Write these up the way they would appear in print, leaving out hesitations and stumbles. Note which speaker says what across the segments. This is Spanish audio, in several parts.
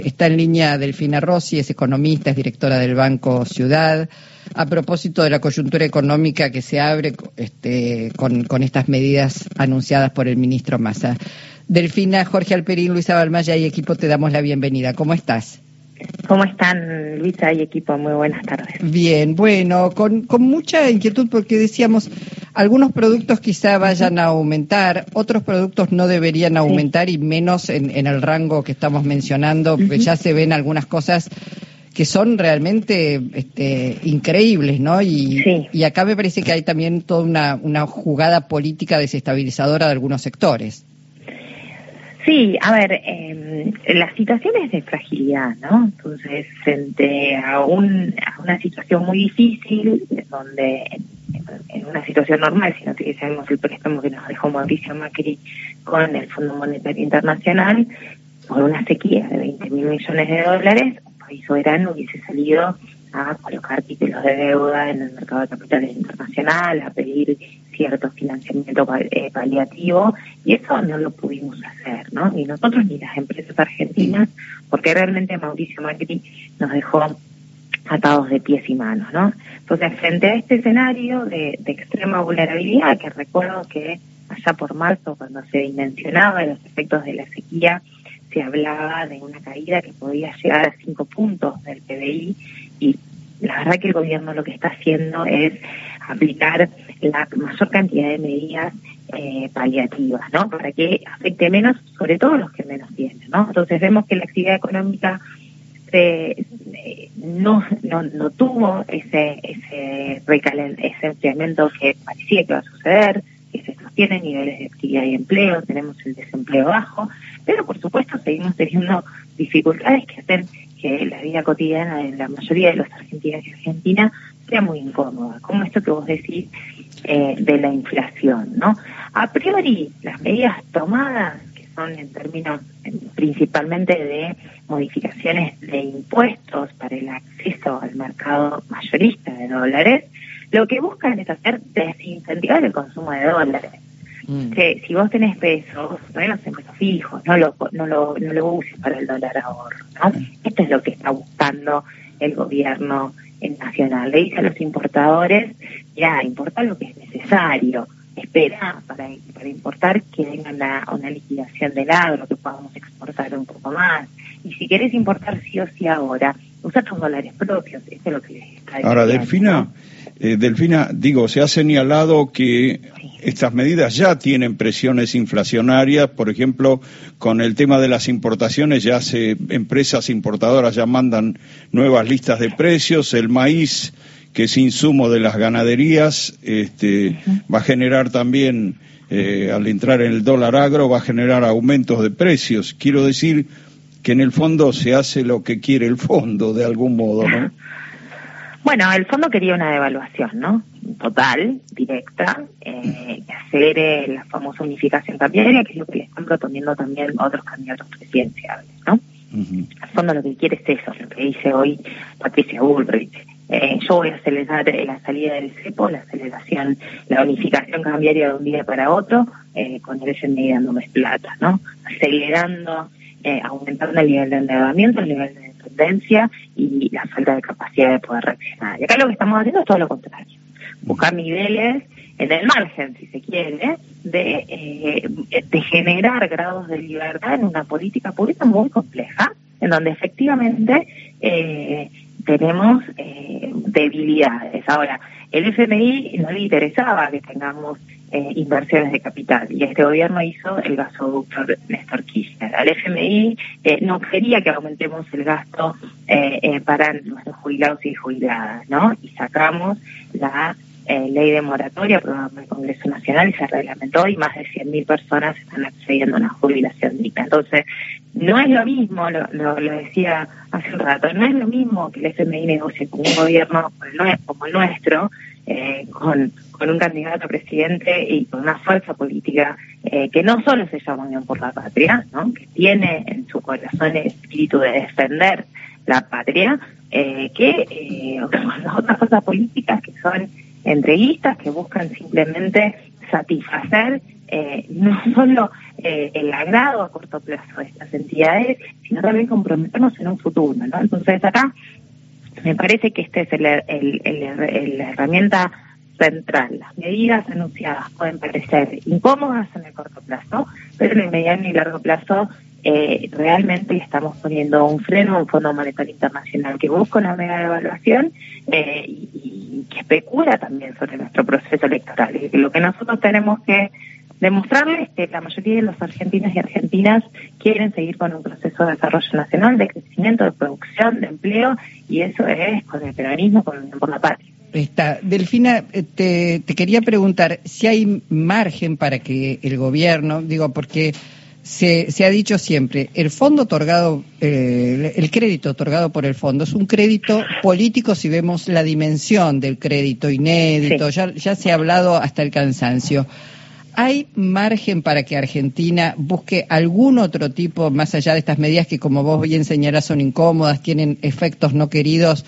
Speaker 1: Está en línea Delfina Rossi, es economista, es directora del Banco Ciudad. A propósito de la coyuntura económica que se abre con estas medidas anunciadas por el ministro Massa. Delfina, Jorge Alperín, Luisa Balmaya y equipo, te damos la bienvenida. ¿Cómo estás?
Speaker 2: ¿Cómo están, Luisa y equipo? Muy buenas tardes.
Speaker 1: Bien, bueno, con mucha inquietud porque decíamos, algunos productos quizá vayan a aumentar, otros productos no deberían aumentar y menos en el rango que estamos mencionando, pues ya se ven algunas cosas que son realmente increíbles, ¿no? Y acá me parece que hay también toda una jugada política desestabilizadora de algunos sectores.
Speaker 2: Sí, a ver, la situación es de fragilidad, ¿no? Entonces, frente a una situación muy difícil, donde en una situación normal, si no utilizamos el préstamo que nos dejó Mauricio Macri con el Fondo Monetario Internacional, por una sequía de 20.000 millones de dólares, un país soberano hubiese salido a colocar títulos de deuda en el mercado de capitales internacional, a pedir cierto financiamiento paliativo, y eso no lo pudimos hacer, ¿no? Ni nosotros ni las empresas argentinas, porque realmente Mauricio Macri nos dejó atados de pies y manos, ¿no? Entonces, frente a este escenario de extrema vulnerabilidad, que recuerdo que allá por marzo, cuando se dimensionaba los efectos de la sequía, se hablaba de una caída que podía llegar a 5 puntos del PBI, y la verdad que el gobierno lo que está haciendo es aplicar la mayor cantidad de medidas paliativas, ¿no? Para que afecte menos, sobre todo los que menos tienen, ¿no? Entonces vemos que la actividad económica no tuvo ese enfriamiento que parecía que iba a suceder, que se sostienen niveles de actividad y empleo, tenemos el desempleo bajo, pero por supuesto seguimos teniendo dificultades que hacen que la vida cotidiana de la mayoría de los argentinos y argentinas sea muy incómoda, como esto que vos decís de la inflación, ¿no? A priori, las medidas tomadas, que son en términos principalmente de modificaciones de impuestos para el acceso al mercado mayorista de dólares, lo que buscan es hacer desincentivar el consumo de dólares. Que si vos tenés pesos, bueno, en pesos fijos, no lo uses para el dólar ahorro, ¿no? Esto es lo que está buscando el gobierno nacional. Le dice a los importadores, ya, importa lo que es necesario, espera para importar que venga una liquidación del agro, que podamos exportar un poco más. Y si querés importar sí o sí ahora, usa tus dólares propios. Esto es lo que les está diciendo.
Speaker 3: Ahora, Delfina, digo, se ha señalado que estas medidas ya tienen presiones inflacionarias, por ejemplo, con el tema de las importaciones, empresas importadoras ya mandan nuevas listas de precios, el maíz, que es insumo de las ganaderías, va a generar también, al entrar en el dólar agro, va a generar aumentos de precios. Quiero decir que en el fondo se hace lo que quiere el fondo, de algún modo, ¿no?
Speaker 2: Bueno, el fondo quería una devaluación, ¿no? Total, directa, que acelere la famosa unificación cambiaria, que es lo que le están proponiendo también otros candidatos presidenciales, ¿no? El fondo lo que quiere es eso, lo que dice hoy Patricia Bullrich. Yo voy a acelerar la salida del cepo, la unificación cambiaria de un día para otro, con el FMI dándome plata, ¿no? Acelerando, aumentando el nivel de endeudamiento, el nivel de dependencia y la falta de capacidad de poder reaccionar. Y acá lo que estamos haciendo es todo lo contrario. Buscar niveles en el margen, si se quiere, de generar grados de libertad en una política pública muy compleja, en donde efectivamente tenemos debilidades. Ahora, el FMI no le interesaba que tengamos inversiones de capital, y este gobierno hizo el gasoducto Néstor Kirchner. Al FMI no quería que aumentemos el gasto para nuestros jubilados y jubiladas, ¿no? Y sacamos la ley de moratoria aprobada por el Congreso Nacional y se reglamentó, y más de 100.000 personas están accediendo a una jubilación digna. Entonces, no es lo mismo, lo decía hace un rato, no es lo mismo que el FMI negocie con un gobierno como el nuestro, con un candidato a presidente y con una fuerza política que no solo se llama Unión por la Patria, ¿no? Que tiene en su corazón el espíritu de defender la patria, que otras fuerzas políticas que son entreguistas, que buscan simplemente satisfacer no solo el agrado a corto plazo de estas entidades, sino también comprometernos en un futuro, ¿no? Entonces acá me parece que este es la herramienta central. Las medidas anunciadas pueden parecer incómodas en el corto plazo, pero en el mediano y largo plazo realmente estamos poniendo un freno a un Fondo Monetario Internacional que busca una mega devaluación y que especula también sobre nuestro proceso electoral. Y lo que nosotros tenemos que demostrarles que la mayoría de los argentinos y argentinas quieren seguir con un proceso de desarrollo nacional, de crecimiento, de producción, de empleo, y eso es con el peronismo, por la patria.
Speaker 1: Delfina, te quería preguntar si hay margen para que el gobierno, porque se ha dicho siempre, el fondo otorgado, el crédito otorgado por el fondo es un crédito político si vemos la dimensión del crédito inédito, sí. Ya se ha hablado hasta el cansancio. ¿Hay margen para que Argentina busque algún otro tipo, más allá de estas medidas que, como vos bien señalás, son incómodas, tienen efectos no queridos,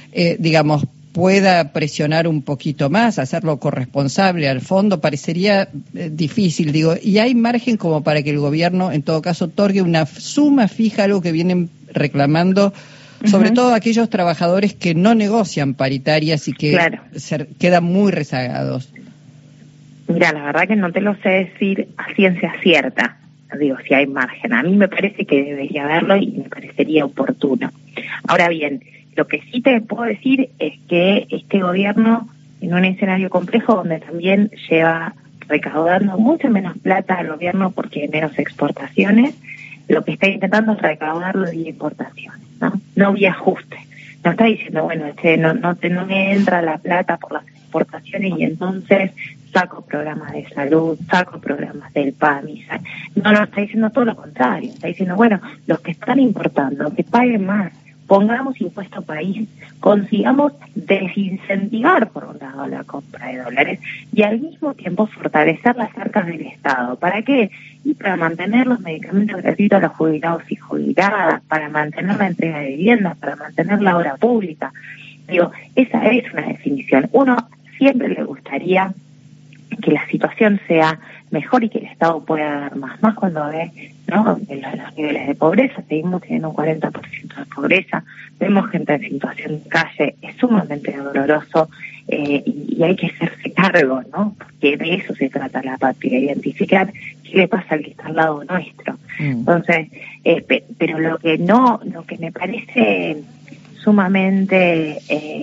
Speaker 1: pueda presionar un poquito más, hacerlo corresponsable al fondo? Parecería difícil, y hay margen como para que el gobierno, en todo caso, otorgue una suma fija, algo que vienen reclamando, sobre todo aquellos trabajadores que no negocian paritarias y que quedan muy rezagados.
Speaker 2: Mira, la verdad que no te lo sé decir a ciencia cierta, si hay margen. A mí me parece que debería haberlo y me parecería oportuno. Ahora bien, lo que sí te puedo decir es que este gobierno, en un escenario complejo donde también lleva recaudando mucho menos plata al gobierno porque hay menos exportaciones, lo que está intentando es recaudarlo vía importaciones, no vía ajuste. No está diciendo, bueno, no me entra la plata por las exportaciones y entonces saco programas de salud, saco programas del PAMI. No, está diciendo todo lo contrario. Está diciendo, bueno, los que están importando, que paguen más, pongamos impuesto país, consigamos desincentivar, por un lado, la compra de dólares y al mismo tiempo fortalecer las arcas del Estado. ¿Para qué? Y para mantener los medicamentos gratuitos a los jubilados y jubiladas, para mantener la entrega de viviendas, para mantener la obra pública. Esa es una definición. Uno siempre le gustaría que la situación sea mejor y que el Estado pueda dar más cuando ve, en los niveles de pobreza. Seguimos teniendo un 40% de pobreza, vemos gente en situación de calle, es sumamente doloroso y hay que hacerse cargo, porque de eso se trata la patria, identificar qué le pasa al que está al lado nuestro. Entonces, pero lo que me parece sumamente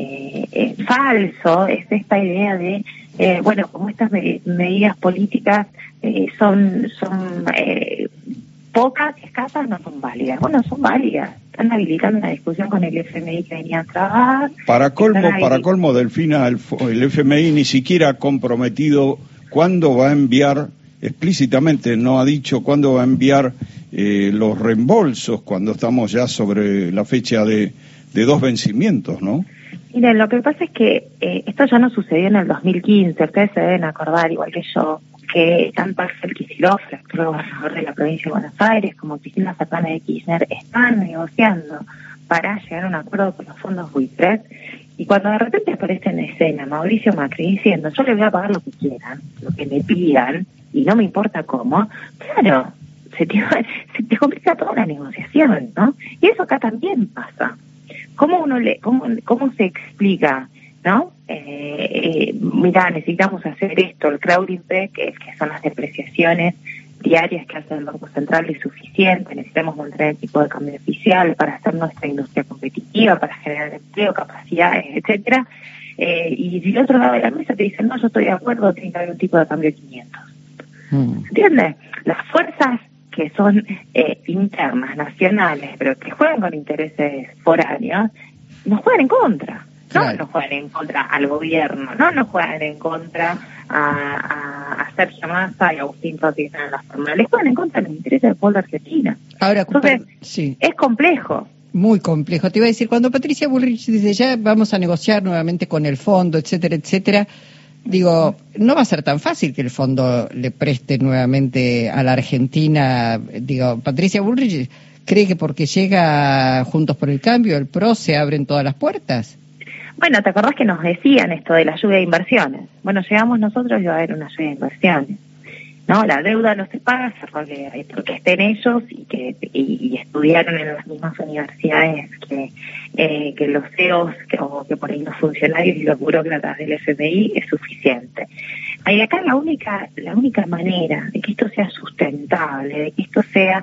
Speaker 2: falso es esta idea de como estas medidas políticas son pocas, escasas, no son válidas. Bueno, son válidas. Están habilitando una discusión con el FMI que venía a trabajar.
Speaker 3: Para colmo, Delfina, el FMI ni siquiera ha comprometido cuándo va a enviar, explícitamente no ha dicho cuándo va a enviar los reembolsos cuando estamos ya sobre la fecha de 2 vencimientos, ¿no?
Speaker 2: Miren, lo que pasa es que esto ya no sucedió en el 2015, ustedes se deben acordar, igual que yo, que tanto Axel Kicillof, el actual gobernador de la provincia de Buenos Aires, como Cristina Fernández de Kirchner, están negociando para llegar a un acuerdo con los fondos buitres, y cuando de repente aparece en escena Mauricio Macri diciendo, yo les voy a pagar lo que quieran, lo que me pidan, y no me importa cómo, claro, se te complica toda la negociación, ¿no? Y eso acá también pasa. ¿Cómo se explica, no? Mira, necesitamos hacer esto, el crowding back, que son las depreciaciones diarias que hace el Banco Central, es suficiente, necesitamos mantener el tipo de cambio oficial para hacer nuestra industria competitiva, para generar empleo, capacidades, etcétera. Y del otro lado de la mesa te dicen, no, yo estoy de acuerdo, tiene que haber un tipo de cambio de 500. ¿Entiendes? Las fuerzas que son internas, nacionales, pero que juegan con intereses foráneos, nos juegan en contra. No juegan en contra al gobierno, no juegan en contra a Sergio Massa y a Agustín Rossi en las formales, juegan en contra de los intereses del pueblo argentino.
Speaker 1: Ahora,
Speaker 2: entonces, es complejo.
Speaker 1: Muy complejo. Te iba a decir, cuando Patricia Bullrich dice ya vamos a negociar nuevamente con el fondo, etcétera, etcétera, no va a ser tan fácil que el fondo le preste nuevamente a la Argentina. Patricia Bullrich cree que porque llega Juntos por el Cambio, el PRO, se abren todas las puertas.
Speaker 2: Bueno, ¿te acordás que nos decían esto de la lluvia de inversiones? Bueno, llegamos nosotros y va a haber una lluvia de inversiones. No, la deuda no se paga, se rolea, porque estén ellos y estudiaron en las mismas universidades que los CEOs o que por ahí los funcionarios y los burócratas del FMI es suficiente. Y acá la única manera de que esto sea sustentable, de que esto sea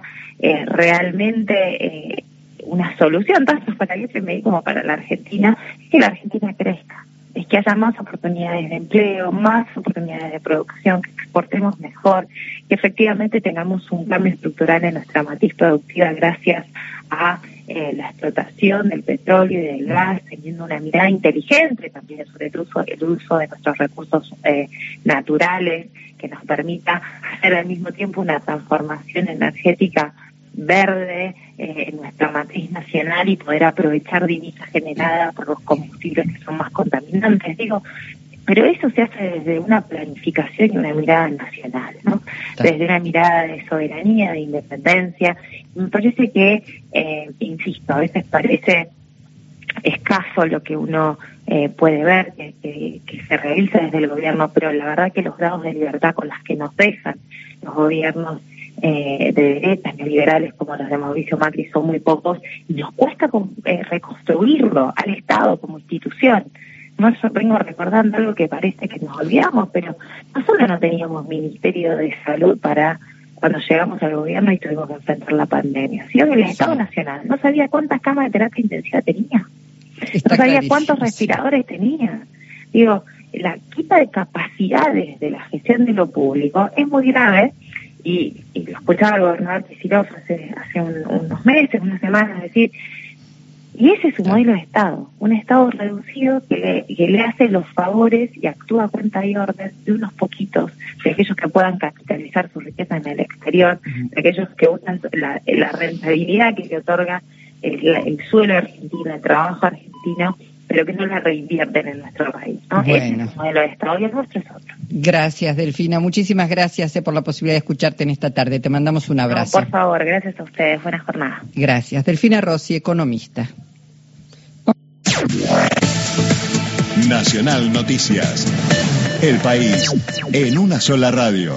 Speaker 2: realmente una solución, tanto para el FMI como para la Argentina, es que la Argentina crezca. Es que haya más oportunidades de empleo, más oportunidades de producción, que exportemos mejor, que efectivamente tengamos un cambio estructural en nuestra matriz productiva gracias a la explotación del petróleo y del gas, teniendo una mirada inteligente también sobre el uso de nuestros recursos naturales, que nos permita hacer al mismo tiempo una transformación energética verde en nuestra matriz nacional y poder aprovechar divisas generadas por los combustibles que son más contaminantes. Pero eso se hace desde una planificación y una mirada nacional, ¿no? Desde una mirada de soberanía, de independencia. Me parece que, insisto, a veces parece escaso lo que uno puede ver que se realiza desde el gobierno, pero la verdad que los grados de libertad con las que nos dejan los gobiernos de derechas neoliberales como los de Mauricio Macri son muy pocos y nos cuesta reconstruirlo al Estado como institución. No, yo vengo recordando algo que parece que nos olvidamos, pero nosotros no teníamos Ministerio de Salud para cuando llegamos al gobierno y tuvimos que enfrentar la pandemia. Sino que el Estado Nacional no sabía cuántas camas de terapia intensiva tenía, no sabía cuántos respiradores tenía. La quita de capacidades de la gestión de lo público es muy grave. Y lo escuchaba el gobernador Kicillof hace unos meses, unas semanas, decir, y ese es su modelo de Estado, un Estado reducido que le hace los favores y actúa a cuenta y orden de unos poquitos, de aquellos que puedan capitalizar su riqueza en el exterior, de aquellos que usan la rentabilidad que le otorga el suelo argentino, el trabajo argentino, pero que no la reinvierten en nuestro país, ¿no? Bueno. Ese es el modelo de Estado y el nuestro es otro.
Speaker 1: Gracias, Delfina. Muchísimas gracias por la posibilidad de escucharte en esta tarde. Te mandamos un abrazo.
Speaker 2: No, por favor, gracias a ustedes. Buena jornada.
Speaker 1: Gracias. Delfina Rossi, economista.
Speaker 4: Nacional Noticias. El país en una sola radio.